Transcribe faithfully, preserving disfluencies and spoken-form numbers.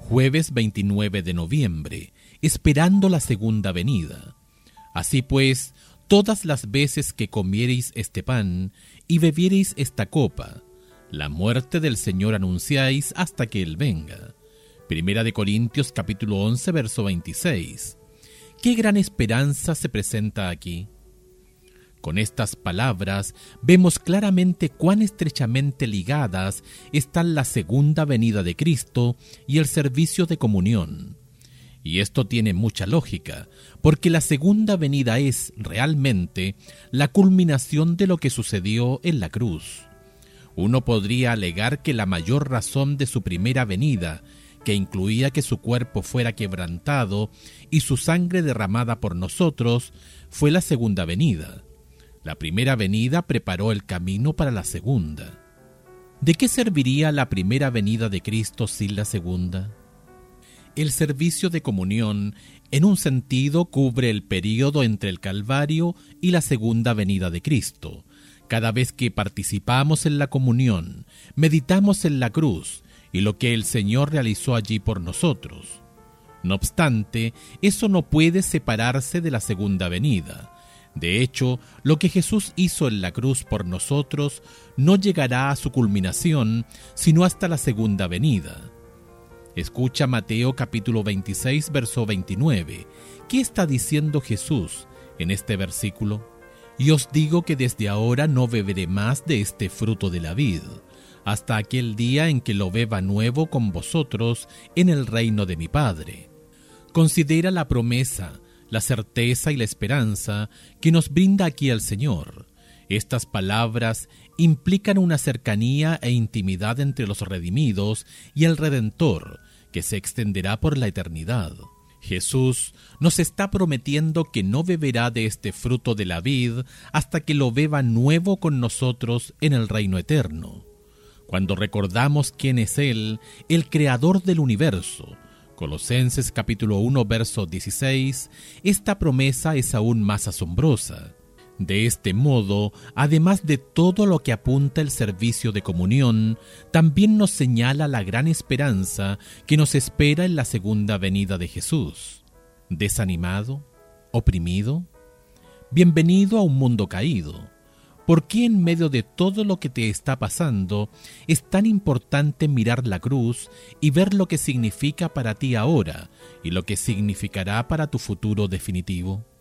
Jueves veintinueve de noviembre, esperando la segunda venida. Así pues, todas las veces que comiereis este pan y bebiereis esta copa, la muerte del Señor anunciáis hasta que Él venga. Primera de Corintios capítulo once, verso veintiséis. ¿Qué gran esperanza se presenta aquí? Con estas palabras vemos claramente cuán estrechamente ligadas están la segunda venida de Cristo y el servicio de comunión. Y esto tiene mucha lógica, porque la segunda venida es, realmente, la culminación de lo que sucedió en la cruz. Uno podría alegar que la mayor razón de su primera venida, que incluía que su cuerpo fuera quebrantado y su sangre derramada por nosotros, fue la segunda venida. La primera venida preparó el camino para la segunda. ¿De qué serviría la primera venida de Cristo sin la segunda? El servicio de comunión, en un sentido, cubre el período entre el Calvario y la segunda venida de Cristo. Cada vez que participamos en la comunión, meditamos en la cruz y lo que el Señor realizó allí por nosotros. No obstante, eso no puede separarse de la segunda venida. De hecho, lo que Jesús hizo en la cruz por nosotros no llegará a su culminación sino hasta la segunda venida. Escucha Mateo capítulo veintiséis, verso veintinueve. ¿Qué está diciendo Jesús en este versículo? Y os digo que desde ahora no beberé más de este fruto de la vid, hasta aquel día en que lo beba nuevo con vosotros en el reino de mi Padre. Considera la promesa, la certeza y la esperanza que nos brinda aquí el Señor. Estas palabras implican una cercanía e intimidad entre los redimidos y el Redentor, que se extenderá por la eternidad. Jesús nos está prometiendo que no beberá de este fruto de la vid hasta que lo beba nuevo con nosotros en el reino eterno. Cuando recordamos quién es Él, el Creador del universo, Colosenses capítulo uno, verso dieciséis, esta promesa es aún más asombrosa. De este modo, además de todo lo que apunta el servicio de comunión, también nos señala la gran esperanza que nos espera en la segunda venida de Jesús. ¿Desanimado? ¿Oprimido? Bienvenido a un mundo caído. ¿Por qué en medio de todo lo que te está pasando es tan importante mirar la cruz y ver lo que significa para ti ahora y lo que significará para tu futuro definitivo?